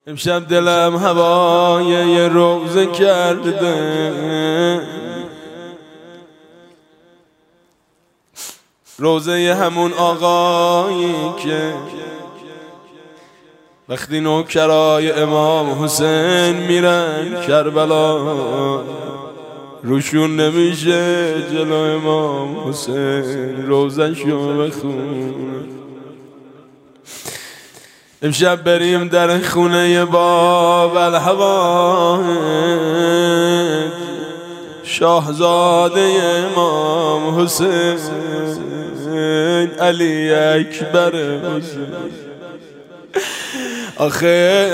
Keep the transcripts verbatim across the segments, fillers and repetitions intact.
امشب دلم هوای یه روزه کرده، روزه همون آقایی که وقتی نوکرای امام حسین میرن کربلا روشون نمیشه جلو امام حسین روزه‌شو بخونه. امشب بریم در خونه باب الحوائج شاهزاده امام حسین علی اکبر حسین. آخه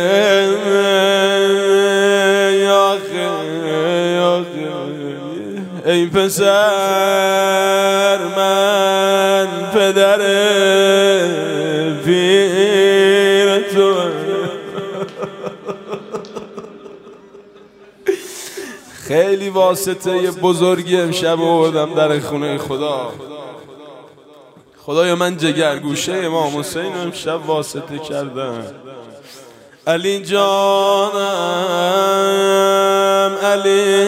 آخه آخه ای پسر من پدر پیر تو، خیلی واسطه بزرگی امشب آوردم در خونه خدا. خدایا من جگرگوشه امام حسین امشب واسطه کردم. علی جانم علی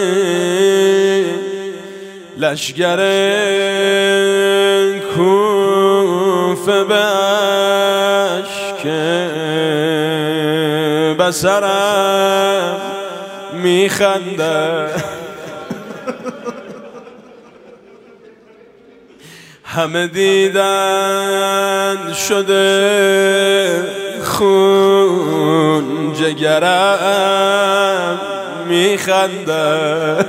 لشگر کوفه بشک بسرم میخنده، همه دیدن شده خون جگرم میخنده.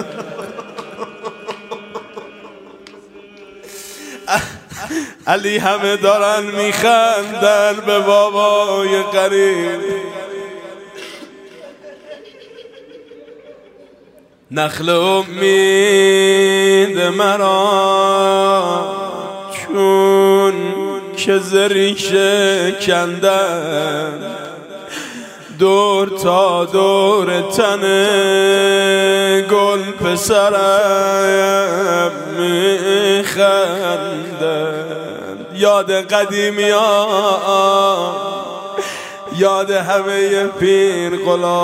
علی همه دارن میخندن به بابای غریب. نخل امید مرا چون که زریشه کندن، دور تا دور تن گل پسرم میخندن. یاد قدیمی ها، یاد همه پیر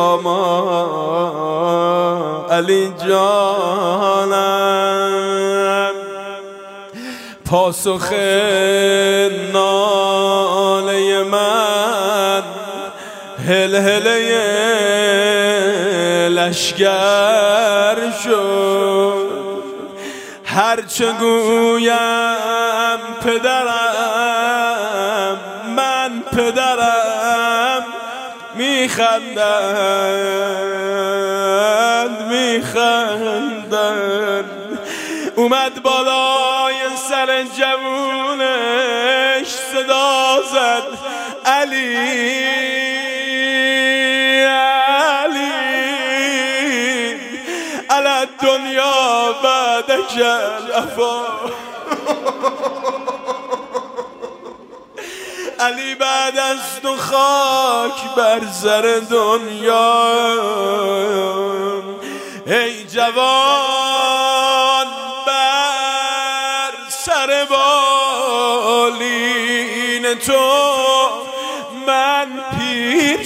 غلاما. علی جانم پاسخ ناله من هل هله لشگر شد. هرچه گویم پدرم من پدرم میخندند میخندند. اومد بالای سر جوونش صدا زد علی علی علی دنیا بعدک الافا. علی بعد از تو خاک بر سر دنیا. ای جوان بر سر بالین تو من پیر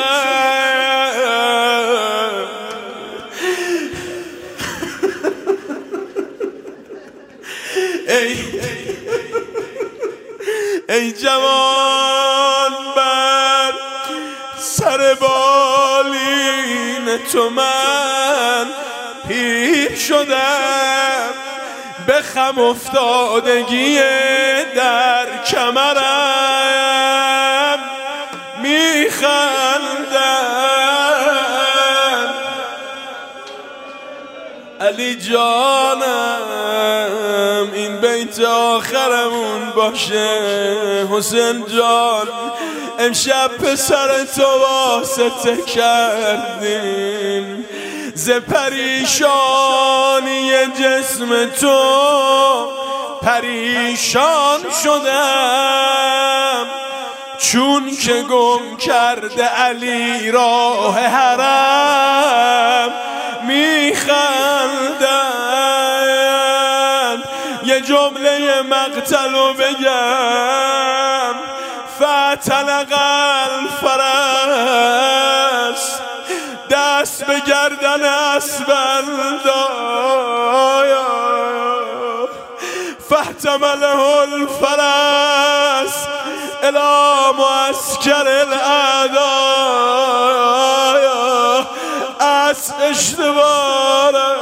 شدم. ای ای جوان بر سر بالین تو من پیر شدم. به خم افتادگی در کمرم میخندم. علی جانم این بیت آخرمون باشه. حسین جان امشب پسر تو واسطه کردیم، ز پریشانی جسم تو پریشان شدم. چون که گم کرده علی راه حرم میخندن. یه جمله مقتلو بگم فتلق الفرج دست به گردن اسبندایا فاحتمله الفرس الى معسكر الاعداء اس اشتباره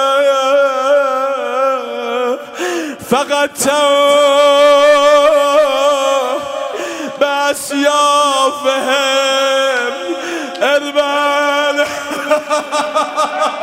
فقط تو بأسيافهم اربال